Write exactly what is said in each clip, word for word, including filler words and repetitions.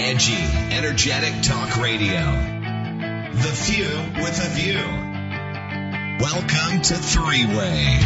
Edgy, energetic talk radio. The few with a view. Welcome to Three-Way.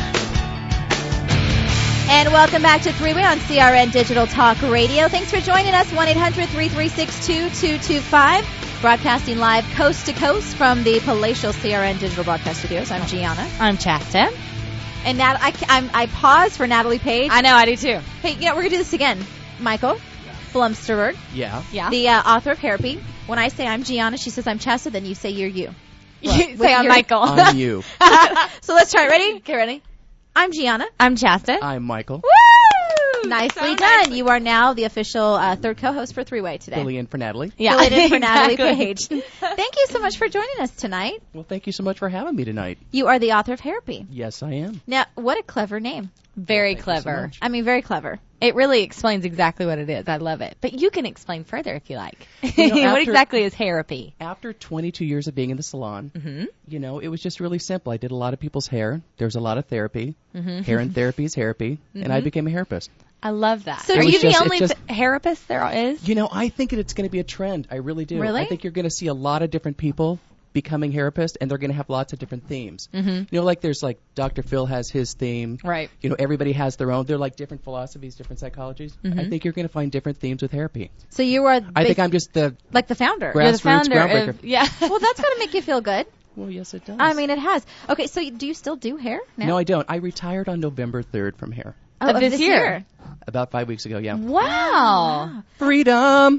And welcome back to Three-Way on C R N Digital Talk Radio. Thanks for joining us. one eight hundred three three six two two two five. Broadcasting live coast to coast from the palatial C R N Digital Broadcast Studios. I'm Gianna. I'm Chasta. And Nat- I, I'm, I pause for Natalie Page. I know, I do too. Hey, yeah, we're going to do this again. Michael Blumsterberg, Yeah. Yeah. the uh, author of Therapy. When I say I'm Gianna, she says I'm Chasta, then you say you're you. You With say I'm your- Michael. I'm you. So let's try it. Ready? Okay, ready? I'm Gianna. I'm Chasta. I'm Michael. Woo! Nicely So done. nicely- You are now the official uh, third co-host for Three-Way today. Filling in for Natalie. Yeah, Filling in for Natalie exactly. Page. Thank you so much for joining us tonight. Well, thank you so much for having me tonight. You are the author of Therapy. Yes, I am. Now, what a clever name. Very Well, thank you so clever. much. I mean, very clever. It really explains exactly what it is. I love it. But you can explain further if you like. You know, what after- exactly is therapy? After twenty-two years of being in the salon, Mm-hmm. you know, it was just really simple. I did a lot of people's hair. There's a lot of therapy. Mm-hmm. Hair and therapy is therapy. And I became a therapist. I love that. So Are it you was the just- only it's just- th- therapist there is? You know, I think that it's going to be a trend. I really do. Really? I think you're going to see a lot of different people becoming therapists, and they're going to have lots of different themes. Mm-hmm. You know, like there's like Doctor Phil has his theme. Right. You know, everybody has their own. They're like different philosophies, different psychologies. Mm-hmm. I think you're going to find different themes with therapy. So you are I think bas- I'm just the like the founder. Gra- You're the Grassroots founder groundbreaker. of, yeah. Well, that's got to make you feel good. Well, yes, it does. I mean, it has. Okay, so do you still do hair now? no, I don't. I retired on November third from hair. Oh, Of this year. About five weeks ago, yeah. Wow. Freedom!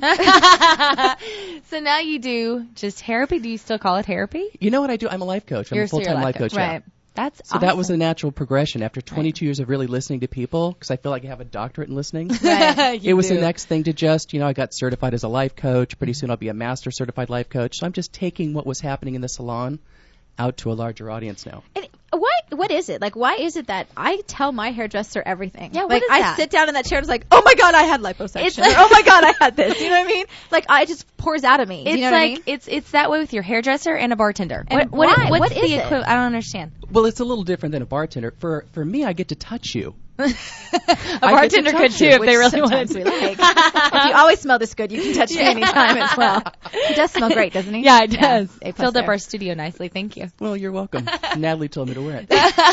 So now you do just therapy. Do you still call it therapy? You know what I do? I'm a life coach. I'm You're a still full-time your life coach. yeah. Right. That's So awesome. that was a natural progression after twenty-two years of really listening to people, because I feel like I have a doctorate in listening. Right. You It was do. the next thing to just, you know, I got certified as a life coach. Pretty soon I'll be a master certified life coach. So I'm just taking what was happening in the salon out to a larger audience now. And why? What is it? Like, why is it that I tell my hairdresser everything? Yeah, what like, is I that? sit down in that chair and it's like, oh my god, I had liposuction. It's Or, like- oh my god, I had this. You know what I mean? Like, I it just pours out of me. It's you know like what I mean? it's it's that way with your hairdresser and a bartender. And what, what, why? What's What the is it? equivalent? I don't understand. Well, it's a little different than a bartender. For for me, I get to touch you. A to bartender could touch too you, if Which they really sometimes wanted we to. like. If you always smell this good, you can touch me anytime as well. He does smell great, doesn't he? Yeah, it does. A plus Filled up there. our studio nicely. Thank you. Well, you're welcome. Natalie told me to wear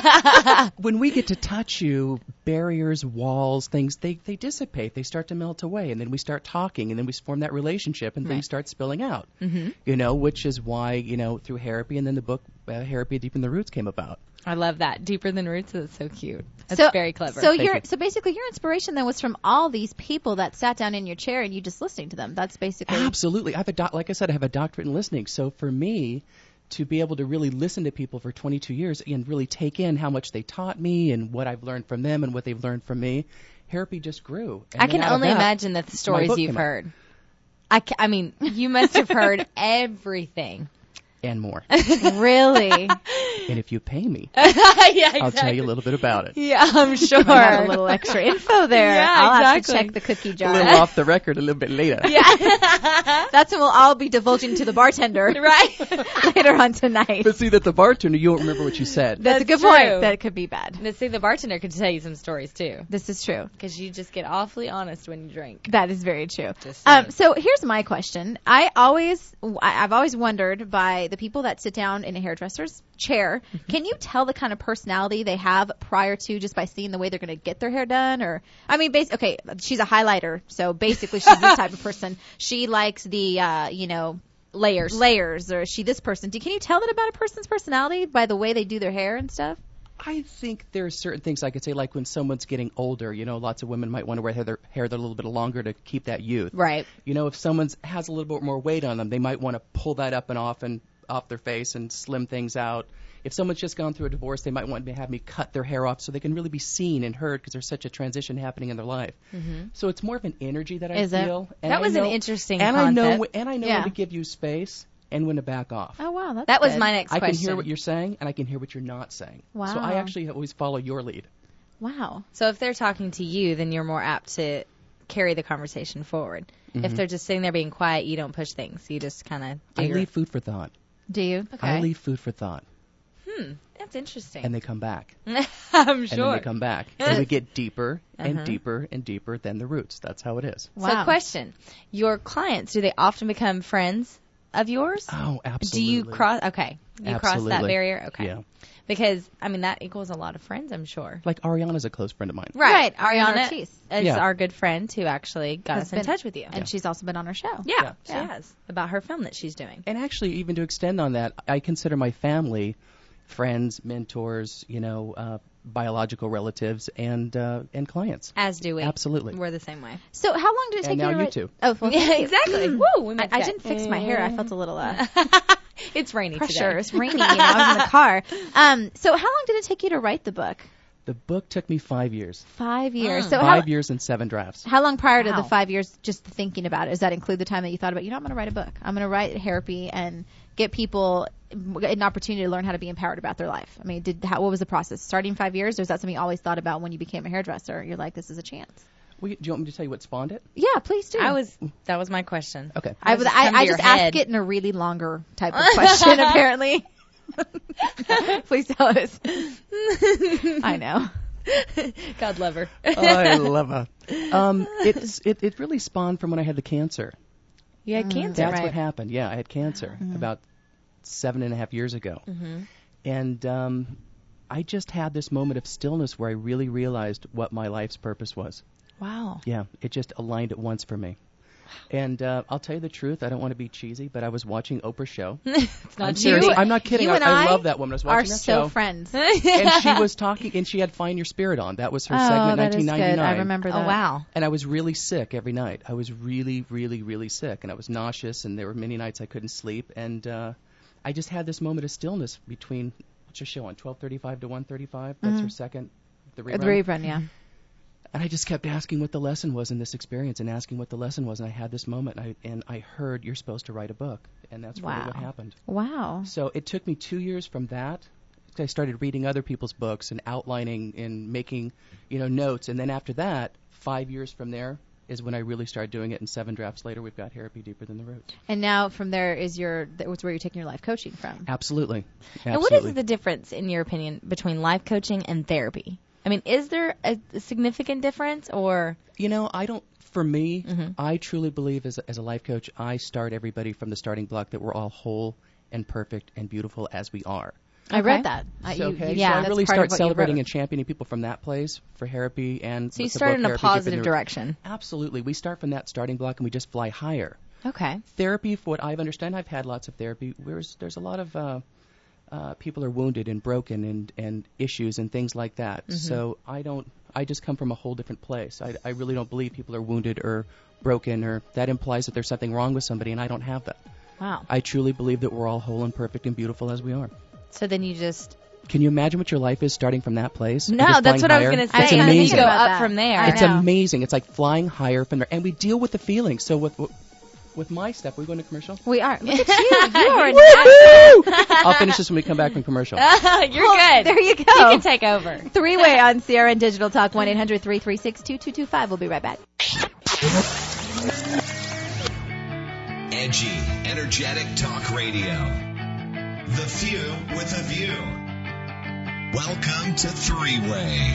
it. When we get to touch you, barriers, walls, things, they, they dissipate. They start to melt away. And then we start talking, and then we form that relationship, and Right. things start spilling out. Mm-hmm. You know, which is why, you know, through Therapy and then the book, uh, Therapy Deep in the Roots came about. I love that. Deeper than roots. That's so cute. That's So- very clever. So Thank your you. so basically your inspiration then was from all these people that sat down in your chair and you just listening to them. That's basically Absolutely. I have a doc- like I said, I have a doctorate in listening. So for me to be able to really listen to people for twenty-two years and really take in how much they taught me and what I've learned from them and what they've learned from me, Therapy just grew. And I then can out of only that, imagine that the stories book you've came out. heard. I, ca- I mean, you must have heard everything. and more. really. And if you pay me, yeah, exactly. I'll tell you a little bit about it. Yeah, I'm sure. I have a little extra info there. Yeah, I'll have to exactly. check the cookie A jar. little off the record a little bit later. Yeah. That's when we'll all be divulging to the bartender Right. later on tonight. But see, that the bartender, you won't remember what you said. That's, a good That's true. point. That could be bad. Let's see, the bartender could tell you some stories too, This is true. because you just get awfully honest when you drink. That is very true. Just Um, saying. so here's my question. I always, I- I've always wondered by the people that sit down in a hairdresser's chair, can you tell the kind of personality they have prior to just by seeing the way they're going to get their hair done? Or, I mean, bas- okay, she's a highlighter, so basically she's this type of person. She likes the, uh, you know, Layers. layers, or is she this person? Do, can you tell that about a person's personality by the way they do their hair and stuff? I think there's certain things I could say, like when someone's getting older, you know, lots of women might want to wear their hair a little bit longer to keep that youth. Right. You know, if someone's has a little bit more weight on them, they might want to pull that up and off and off their face and slim things out. If someone's just gone through a divorce, they might want to have me cut their hair off so they can really be seen and heard because there's such a transition happening in their life. Mm-hmm. So it's more of an energy that I Is it? feel. And That I was an know- interesting and I know concept. wh- and I know Yeah. when to give you space and when to back off. Oh, wow. That's That was good. my next I can question. hear what you're saying and I can hear what you're not saying. So Wow. I actually always follow your lead. Wow. So if they're talking to you, then you're more apt to carry the conversation forward. If they're just sitting there being quiet, you don't push things. You just kind of do I your... leave food for thought. Do you? Okay. I leave food for thought. Hmm. That's interesting. Mm-hmm. and they come back. I'm And sure. then they come back. And we get deeper and Uh-huh. deeper and deeper than the roots. That's how it is. So, Wow. question: your clients, do they often become friends of yours? Oh, absolutely. Do you cross? Okay, you cross that Absolutely. barrier. Okay. Yeah. Because I mean that equals a lot of friends, I'm sure. Like Ariana's a close friend of mine. Right. Ariana Ariana Ortiz. is Yeah. our good friend who actually got Has us in been- touch with you. And she's also been on our show. yeah, Yeah. she Yeah. has about her film that she's doing. And actually, even to extend on that, I consider my family friends, mentors, you know, uh, biological relatives, and uh, and clients. As do we. Absolutely. We're the same way. So how long did it take And now you to you write? too. Oh, well, Yeah, thank you. exactly. Woo, we I, met I today. didn't fix my hair. I felt a little uh, It's rainy pressure. today. It's raining. You know, I was in the car. Um, so how long did it take you to write the book? The book took me five years. Five years. Mm. So Five how, years and seven drafts. how long prior to Wow. the five years just thinking about it? Does that include the time that you thought about, you know, I'm going to write a book. I'm going to write therapy and get people an opportunity to learn how to be empowered about their life? I mean, did how, what was the process? Starting five years, or is that something you always thought about when you became a hairdresser? You're like, this is a chance. Well, do you want me to tell you what spawned it? Yeah, please do. I was. That was my question. Okay. I, Does was, it come I, to I your just asked head? it in a really longer type of question, apparently. Please tell us. I know. God love her. Oh, I love her. Um, it's it, it really spawned from when I had the cancer. You had cancer, That's right? what happened. Yeah, I had cancer about seven and a half years ago, Mm-hmm. and um, I just had this moment of stillness where I really realized what my life's purpose was. Wow. Yeah, it just aligned at once for me. And uh, I'll tell you the truth, I don't want to be cheesy, but I was watching Oprah's show. It's not I'm you. serious. I'm not kidding. You I, and I I love that woman. I was Are watching that so show. friends. And she was talking, and she had Find Your Spirit on. That was her Oh, segment, that is nineteen ninety-nine. good. I remember Oh that. wow. And I was really sick every night. I was really, really, really sick, and I was nauseous, and there were many nights I couldn't sleep. And uh, I just had this moment of stillness between, what's her show on, twelve thirty-five to one thirty-five? That's her second, the The rerun. rerun, yeah. And I just kept asking what the lesson was in this experience and asking what the lesson was. And I had this moment, and I, and I heard, you're supposed to write a book. And that's really Wow. what happened. Wow. So it took me two years from that. I started reading other people's books and outlining and making, you know, notes. And then after that, five years from there is when I really started doing it. And seven drafts later, we've got Therapy Deeper Than the Roots. And now from there is your, that was where you're taking your life coaching from. Absolutely. Absolutely. And what is the difference, in your opinion, between life coaching and therapy? I mean, is there a, a significant difference, or? You know, I don't, for me, Mhm. I truly believe as a, as a life coach, I start everybody from the starting block that we're all whole and perfect and beautiful as we are. I Okay. read that. I, So, you- okay, you- yeah, so I that's really part start of what you celebrating wrote. and championing people from that place for therapy. And So you with the start book in a Therapy Deeper Than positive the- direction. Absolutely. We start from that starting block and we just fly higher. Okay. Therapy, for what I've understood, I've had lots of therapy. There's, there's a lot of uh, uh, people are wounded and broken and, and issues and things like that. Mm-hmm. So I don't, I just come from a whole different place. I, I really don't believe people are wounded or broken, or that implies that there's something wrong with somebody, and I don't have that. Wow. I truly believe that we're all whole and perfect and beautiful as we are. So then you just. Can you imagine what your life is starting from that place? and No, just that's flying what I was higher? going to say. It's I And then you amazing. go About up that. from there. I It's know. amazing. It's like flying higher from there, and we deal with the feelings. So with with my stuff, we go into commercial. We are. Look at you. You are a I'll finish this when we come back from commercial. You're good. There you go. You can take over. Three-way on C R N Digital Talk, one eight hundred three three six two two two five. We'll be right back. Edgy, energetic talk radio. The Few with a View. Welcome to Three-Way.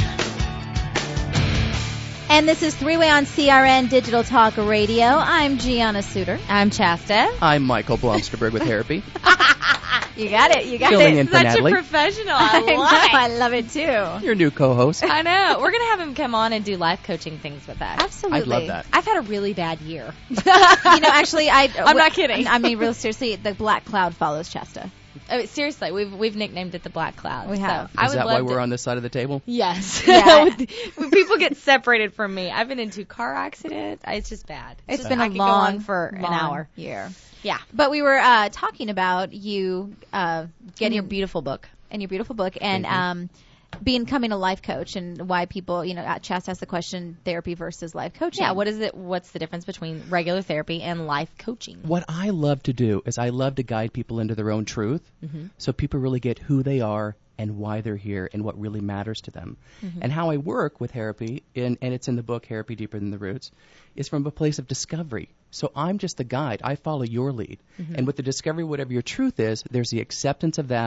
And this is Three-Way on C R N Digital Talk Radio. I'm Gianna Suter. I'm Chasta. I'm Michael Blomsterberg with Therapy. You got it. You got Filling it. in for Such Natalie. a professional. I I know. love it. I love it too. Your new co-host. I know. We're going to have him come on and do life coaching things with us. Absolutely. I'd love that. I've had a really bad year. You know, actually, I. I'm not kidding. I mean, real seriously, the black cloud follows Chesta. Oh, seriously, we've we've nicknamed it the Black Cloud. We so have. I Is would that love why to- we're on this side of the table? Yes. Yeah. When people get separated from me. I've been in two car accidents. I- It's just bad. It's just, been I a could long, go on for long an hour. year. Yeah. But we were uh, talking about you uh, Get your getting beautiful book. in your beautiful book and Thank you. um, becoming a life coach, and why people, you know, uh, Chast asked the question, therapy versus life coaching. Yeah. What is it? What's the difference between regular therapy and life coaching? What I love to do is I love to guide people into their own truth, Mm-hmm. so people really get who they are and why they're here and what really matters to them. Mm-hmm. And how I work with therapy, in, and it's in the book Therapy Deeper Than the Roots, is from a place of discovery. So I'm just the guide. I follow your lead. Mm-hmm. And with the discovery, whatever your truth is, there's the acceptance of that,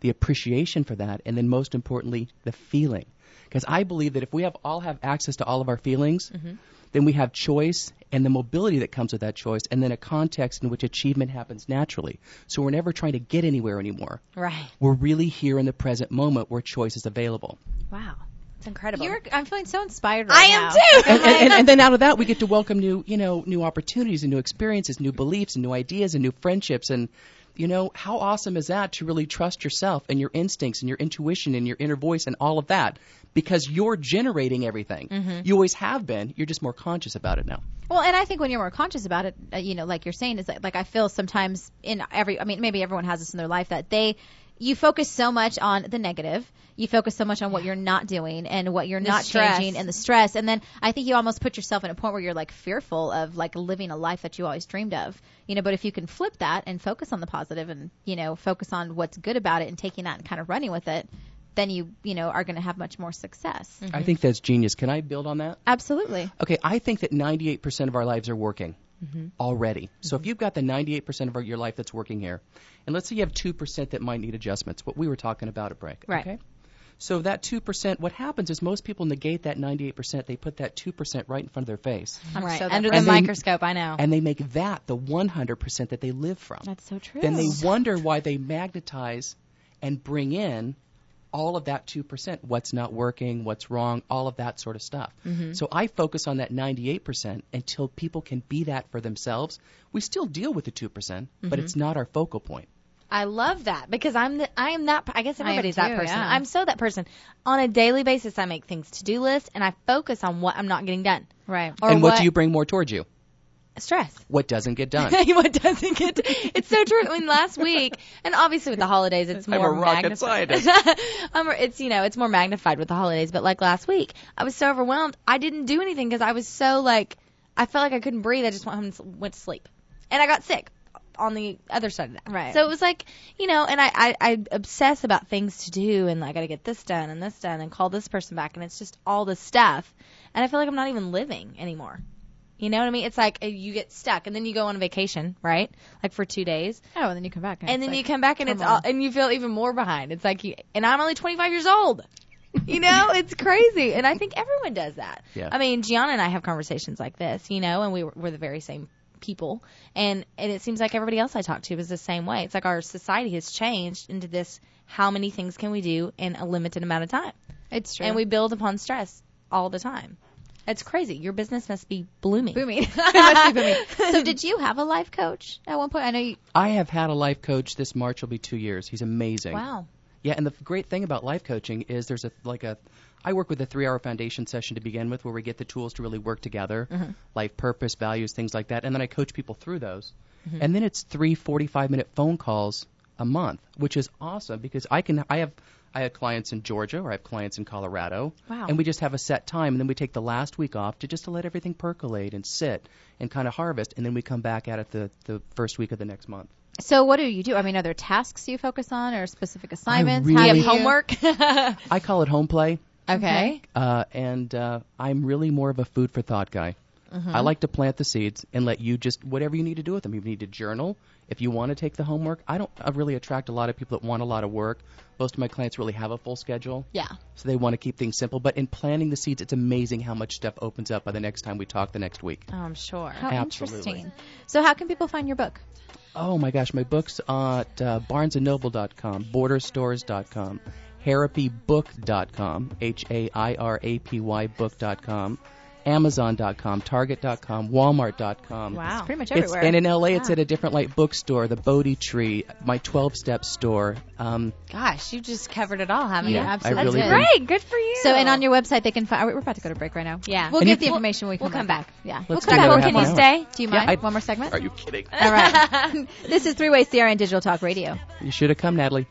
the appreciation for that, and then most importantly, the feeling. Because I believe that if we have all have access to all of our feelings, mm-hmm. then we have choice and the mobility that comes with that choice, and then a context in which achievement happens naturally. So we're never trying to get anywhere anymore. Right. We're really here in the present moment where choice is available. Wow. It's incredible. You're, I'm feeling so inspired right I now. am too. and, and, and, and then out of that, we get to welcome new, you know, new opportunities and new experiences, new beliefs and new ideas and new friendships. And, you know, how awesome is that to really trust yourself and your instincts and your intuition and your inner voice and all of that? Because you're generating everything. Mm-hmm. You always have been. You're just more conscious about it now. Well, and I think when you're more conscious about it, uh, you know, like you're saying, is that, like I feel sometimes in every, I mean, maybe everyone has this in their life that they, you focus so much on the negative. You focus so much on what you're not doing and what you're The not stress. changing and the stress. And then I think you almost put yourself in a point where you're like fearful of like living a life that you always dreamed of. You know, but if you can flip that and focus on the positive and, you know, focus on what's good about it and taking that and kind of running with it, then you, you know, are going to have much more success. Mm-hmm. I think that's genius. Can I build on that? Absolutely. Okay, I think that ninety-eight percent of our lives are working Mm-hmm. already. So if you've got the ninety-eight percent of our, your life that's working here, and let's say you have two percent that might need adjustments, what we were talking about at break. Right. Okay? So that two percent, what happens is most people negate that ninety-eight percent. They put that two percent right in front of their face. I'm Right. so Under that the And they- microscope, I know. And they make that the one hundred percent that they live from. That's so true. Then they wonder why they magnetize and bring in all of that two percent, what's not working, what's wrong, all of that sort of stuff. Mm-hmm. So I focus on that ninety-eight percent until people can be that for themselves. We still deal with the two percent, mm-hmm. but it's not our focal point. I love that because I'm the, I am that. I guess I am everybody's too, that person. yeah. I'm so that person. On a daily basis, I make things to do lists and I focus on what I'm not getting done. Right. Or And what do you bring more towards you? Stress. What doesn't get done? What doesn't get? It's so true. I mean, last week, and obviously with the holidays, it's I'm more a rocket magnified. scientist. um, it's you know, it's more magnified with the holidays. But like last week, I was so overwhelmed. I didn't do anything because I was so like, I felt like I couldn't breathe. I just went home and s- went to sleep, and I got sick on the other side of that. Right. So it was like, you know, and I, I, I obsess about things to do, and I got to get this done and this done, and call this person back, and it's just all this stuff, and I feel like I'm not even living anymore. You know what I mean? It's like uh, you get stuck, and then you go on a vacation, right? Like for two days, Oh, and then you come back. And, and it's then like, you come back, and it's come all, on. and you feel even more behind. It's like you, and I'm only twenty-five years old. You know, it's crazy, and I think everyone does that. Yeah. I mean, Gianna and I have conversations like this, you know, and we were, we're the very same people, and and it seems like everybody else I talk to is the same way. It's like our society has changed into this: how many things can we do in a limited amount of time? It's true. And we build upon stress all the time. It's crazy. Your business must be blooming. booming. It must be booming. So did you have a life coach at one point? I know you. I have had a life coach. This March will be two years. He's amazing. Wow. Yeah, and the great thing about life coaching is there's a like a I work with a three-hour foundation session to begin with where we get the tools to really work together, mm-hmm. life purpose, values, things like that, and then I coach people through those. Mm-hmm. And then it's three forty-five-minute phone calls a month, which is awesome because I can I have I have clients in Georgia or I have clients in Colorado. Wow. And we just have a set time, and then we take the last week off to just to let everything percolate and sit and kind of harvest, and then we come back at it the, the first week of the next month. So what do you do? I mean, are there tasks you focus on or specific assignments? really- How You do have homework? I call it home play. Okay. Uh, and uh, I'm really more of a food for thought guy. Mm-hmm. I like to plant the seeds and let you just whatever you need to do with them. You need to journal. If you want to take the homework, I don't I really attract a lot of people that want a lot of work. Most of my clients really have a full schedule, Yeah. so they want to keep things simple. But in planting the seeds, it's amazing how much stuff opens up by the next time we talk the next week. Oh, I'm sure. How Absolutely. interesting. So how can people find your book? Oh my gosh, my book's at uh, barnes and noble dot com, border stores dot com, harapy book dot com, H A I R A P Y book dot com, amazon dot com, target dot com, walmart dot com. Wow. It's pretty much It's, everywhere. and in L A, it's at a different like bookstore, the Bodhi Tree, my twelve-step store. Um, Gosh, you just covered it all, haven't Yeah, you? I absolutely really did. did. Great. Good for you. So, and on your website, they can find. We're about to go to break right now. Yeah. We'll And get if- the information when we we'll come, come back. back. Yeah. Let's we'll do come another back. half Can you hour. stay? Do you Yeah, mind? I- One more segment? are you kidding? All right. This is Three-Way C R N Digital Talk Radio. You should have come, Natalie.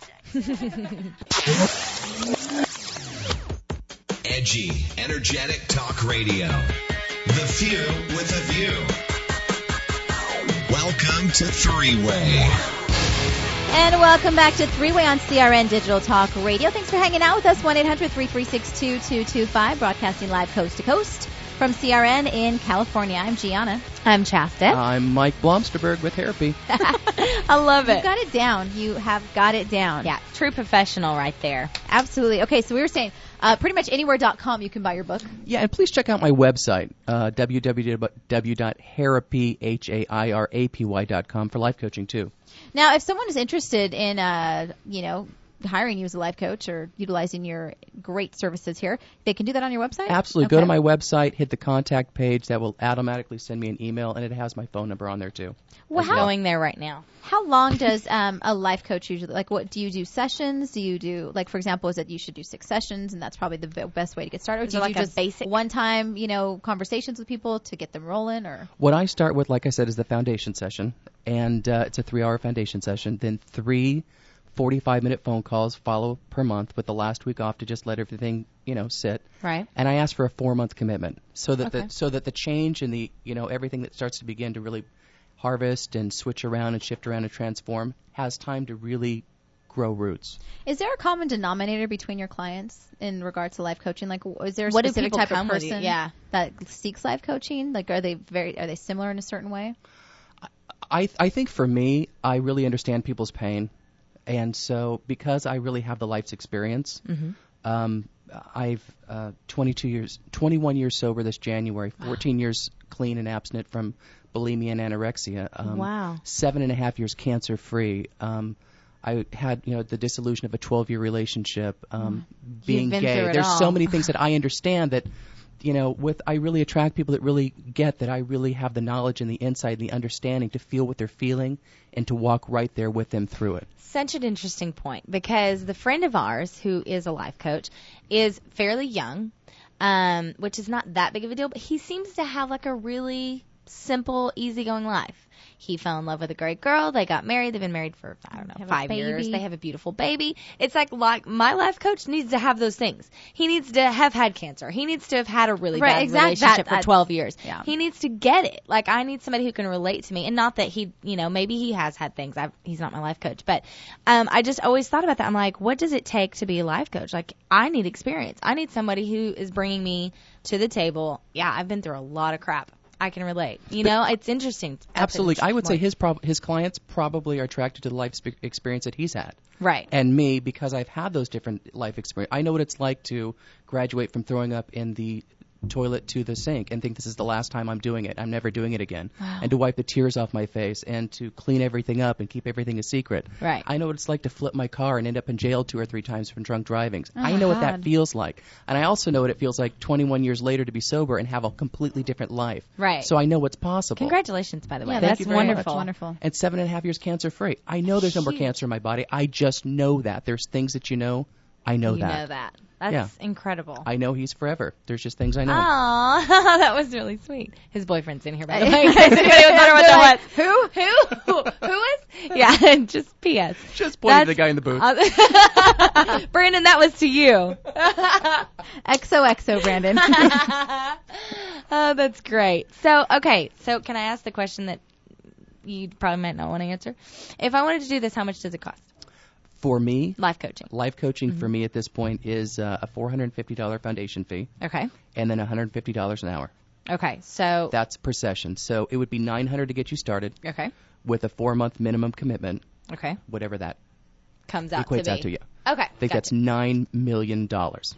Edgy, energetic talk radio. The Few with a View. Welcome to Three-Way. And welcome back to Three-Way on C R N Digital Talk Radio. Thanks for hanging out with us. one eight hundred three three six two two two five, broadcasting live coast to coast. From C R N in California, I'm Gianna. I'm Chastity. I'm Mike Blomsterberg with Therapy. I love it. You've got it down. You have got it down. Yeah, true professional right there. Absolutely. Okay, so we were saying uh, pretty much anywhere dot com you can buy your book. Yeah, and please check out my website, uh, w w w dot hairapy, H A I R A P Y dot com for life coaching, too. Now, if someone is interested in, uh, you know, hiring you as a life coach or utilizing your great services here, they can do that on your website? Absolutely. Okay. Go to my website, hit the contact page. That will automatically send me an email, and it has my phone number on there, too. Well, how, going there right now. How long does um, a life coach usually, like, what, do you do sessions? Do you do, like, for example, is it you should do six sessions, and that's probably the b- best way to get started? Or Is do it you like do a just basic- one-time, you know, conversations with people to get them rolling, or? What I start with, like I said, is the foundation session, and uh, it's a three-hour foundation session. Then three forty-five minute phone calls follow per month with the last week off to just let everything, you know, sit. Right. And I ask for a four-month commitment so that Okay. the so that the change and the, you know, everything that starts to begin to really harvest and switch around and shift around and transform has time to really grow roots. Is there a common denominator between your clients in regards to life coaching? Like, w- is there a What do specific people type of come with you? person Yeah. that seeks life coaching? Like, are they very, are they similar in a certain way? I I think for me, I really understand people's pain, and so because I really have the life's experience, Mm-hmm. um, I've uh, twenty-two years, twenty-one years sober this January, fourteen years clean and abstinent from bulimia and anorexia. Um, Wow. Seven and a half years cancer free. Um, I had, you know, the dissolution of a twelve-year relationship. Um, being been gay. through it There's all. so many things that I understand that, you know, with I really attract people that really get that I really have the knowledge and the insight and the understanding to feel what they're feeling and to walk right there with them through it. Such an interesting point, because the friend of ours who is a life coach is fairly young, um, which is not that big of a deal, but he seems to have like a really simple, easygoing life. He fell in love with a great girl. They got married. They've been married for, I don't know, Have a five years. baby. They have a beautiful baby. It's like, like my life coach needs to have those things. He needs to have had cancer. He needs to have had a really Right, bad exact- relationship that- for twelve years. Yeah. He needs to get it. Like, I need somebody who can relate to me. And not that he, you know, maybe he has had things. I've, he's not my life coach. But um, I just always thought about that. I'm like, what does it take to be a life coach? Like, I need experience. I need somebody who is bringing me to the table. Yeah, I've been through a lot of crap. I can relate. You know, it's interesting. That's Absolutely. an I would say interesting his prob- his clients probably are attracted to the life spe- experience that he's had. point. Right. And me, because I've had those different life experiences, I know what it's like to graduate from throwing up in the toilet to the sink and think this is the last time I'm doing it. I'm never doing it again. Wow. And to wipe the tears off my face and to clean everything up and keep everything a secret. Right. I know what it's like to flip my car and end up in jail two or three times from drunk driving. Oh, I my know what God. that feels like. And I also know what it feels like twenty-one years later to be sober and have a completely different life. Right. So I know what's possible. Congratulations, by the way. Yeah, That's you very much. wonderful. That's wonderful. And seven and a half years cancer free. I know there's no more Huge. cancer in my body. I just know that. There's things that you know. I know you that. know that. That's Yeah. incredible. I know he's forever. There's just things I know. Aw, that was really sweet. His boyfriend's in here, by the way. In case anybody was wondering what that was. Who? Who? Who is? Yeah, just P S Just pointing at the That's- guy in the booth. Uh, Brandon, that was to you. X O X O, Brandon. Oh, that's great. So, okay, so can I ask the question that you probably might not want to answer? If I wanted to do this, how much does it cost? For me, Life coaching. life coaching Mm-hmm. for me at this point is uh, a four hundred fifty dollars foundation fee Okay. and then one hundred fifty dollars an hour. Okay, so, That's per session. So it would be nine hundred dollars to get you started okay, with a four-month minimum commitment, okay, whatever that comes out equates to be. out to you. Okay, I think that's nine million dollars.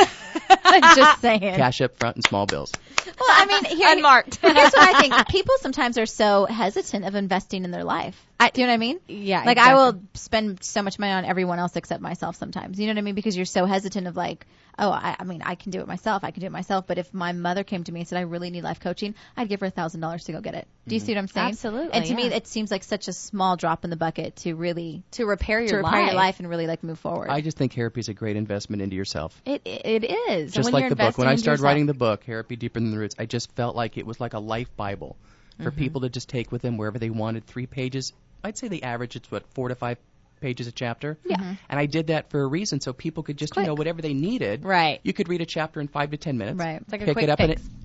Just saying. Cash up front and small bills. Well, I mean, here, Unmarked. here's what I think. People sometimes are so hesitant of investing in their life. Do you know what I mean? Yeah, Like, I exactly. will spend so much money on everyone else except myself sometimes. You know what I mean? Because you're so hesitant of like, oh, I, I mean, I can do it myself. I can do it myself. But if my mother came to me and said, I really need life coaching, I'd give her a thousand dollars to go get it. Do you see what I'm saying? Absolutely, And to me, yeah. it seems like such a small drop in the bucket to really, to repair your to repair life. your life and really like move forward. I just think therapy is a great investment into yourself. It it is. Just when like you're the book. When investing I into started yourself. writing the book, Therapy Deeper Than the Roots, I just felt like it was like a life Bible for Mm-hmm. people to just take with them wherever they wanted. Three pages. I'd say the average, it's what, four to five pages a chapter? Yeah. Mm-hmm. And I did that for a reason, so people could just, you Quick. know, whatever they needed. Right. You could read a chapter in five to ten minutes. Right. It's like a pick quick it up fix. and it,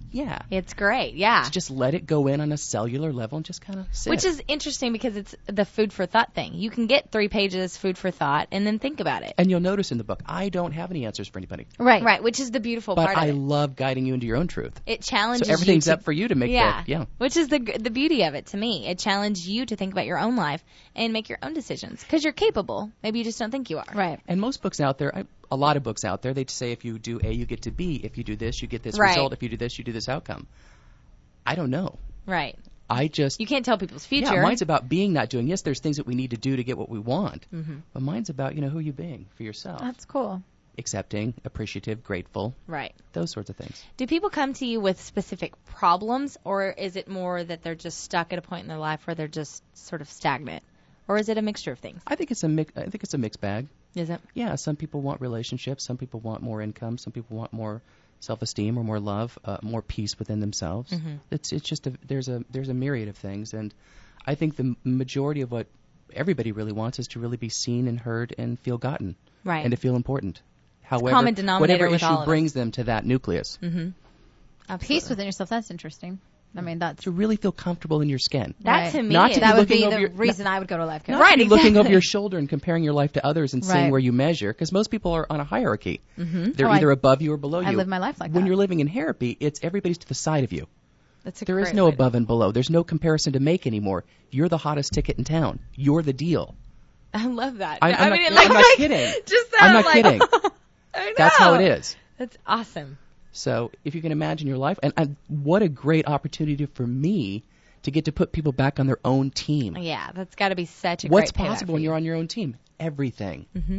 Yeah. It's great. Yeah. So just let it go in on a cellular level and just kind of sit. Which is interesting because it's the food for thought thing. You can get three pages food for thought and then think about it. And you'll notice in the book, I don't have any answers for anybody. Right. Right, which is the beautiful But part I of it. love guiding you into your own truth. It challenges So everything's you to, up for you to make yeah, that. Yeah. Which is the the beauty of it to me. It challenges you to think about your own life and make your own decisions because you're capable. Maybe you just don't think you are. Right. And most books out there, I, a lot of books out there, they say if you do A, you get to B. If you do this, you get this Right. result. If you do this, you do this outcome. I don't know. Right. I just You can't tell people's future. Yeah, mine's about being, not doing. Yes, there's things that we need to do to get what we want, Mhm. but mine's about, you know, who you being for yourself. That's cool. Accepting, appreciative, grateful, Right. those sorts of things. Do people come to you with specific problems, or is it more that they're just stuck at a point in their life where they're just sort of stagnant, or is it a mixture of things? I think it's a mix. I think it's a mixed bag. Is it? Yeah, some people want relationships, some people want more income, some people want more self-esteem or more love, uh, more peace within themselves. Mhm. It's it's just a, there's a there's a myriad of things, and I think the m- majority of what everybody really wants is to really be seen and heard and feel gotten, Right. and to feel important. However, common denominator whatever with issue all of brings them to that nucleus, Mm-hmm. Absolutely. Peace within yourself. That's interesting. I mean, that's to really feel comfortable in your skin. That Right. to me Not is to that be would looking be over the your- reason I would go to life coach. Not Right, to be looking over exactly. your shoulder and comparing your life to others and seeing Right. where you measure, because most people are on a hierarchy. Mm-hmm. They're Oh, I- either above you or below you. I live my life like when that. you're living in therapy, it's everybody's to the side of you. That's a There is great no way to- above and below. There's no comparison to make anymore. You're the hottest ticket in town. You're the deal. I love that. I- I'm mean, not- it, like, I'm not like, kidding. Just I'm sounded not like, kidding. I know. That's how it is. That's awesome. So if you can imagine your life, and, and what a great opportunity for me to get to put people back on their own team. Yeah, that's got to be such a What's great payback possible for when you. you're on your own team? Everything. Mm-hmm.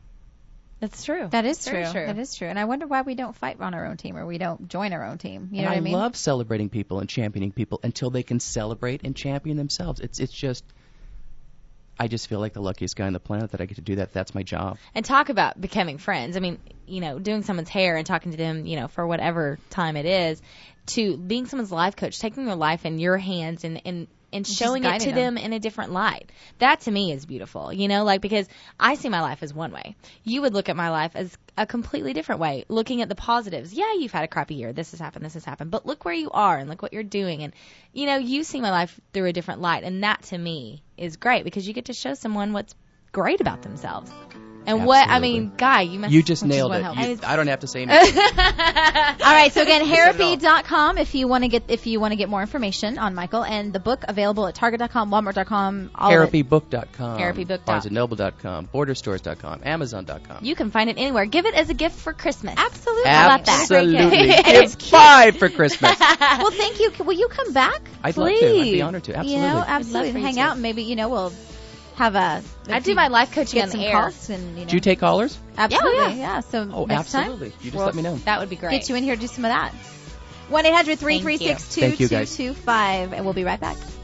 That's true. That is Very true. true. That is true. And I wonder why we don't fight on our own team or we don't join our own team. You and know what I I mean? love celebrating people and championing people until they can celebrate and champion themselves. It's it's just, I just feel like the luckiest guy on the planet that I get to do that. That's my job. And talk about becoming friends. I mean, you know, doing someone's hair and talking to them, you know, for whatever time it is, to being someone's life coach, taking their life in your hands and and and Just showing it guiding to them. them in a different light. That to me is beautiful, you know, like because I see my life as one way. You would look at my life as a completely different way, looking at the positives. Yeah, you've had a crappy year. This has happened. This has happened. But look where you are and look what you're doing. And, you know, you see my life through a different light. And that to me is great because you get to show someone what's great about themselves. And what, I Absolutely. mean, Guy, you must. You just Which is nailed what it. helps. You, I don't have to say anything. All right, so again, Said it all. therapy dot com if you want to get if you want to get more information on Michael, and the book available at target dot com, walmart dot com, all of it. therapy book dot com, Therapy book dot com. barnes and noble dot com, border stores dot com, amazon dot com. You can find it anywhere. Give it as a gift for Christmas. Absolutely. How about that? Absolutely. And Give it's cute. five for Christmas. Well, thank you. Will you come back? I'd Please. love to. I'd be honored to. Absolutely. You know, love absolutely. for you Hang to. out and maybe, you know, we'll have a. I do my life coaching get on some the air. calls and, you know. Do you take callers? Absolutely. Yeah, Yeah. yeah. So Oh, next absolutely. time, You just Well, let me know. That would be great. get you in here to do some of that. one eight hundred three three six two Thank you, two guys. two five, and we'll be right back.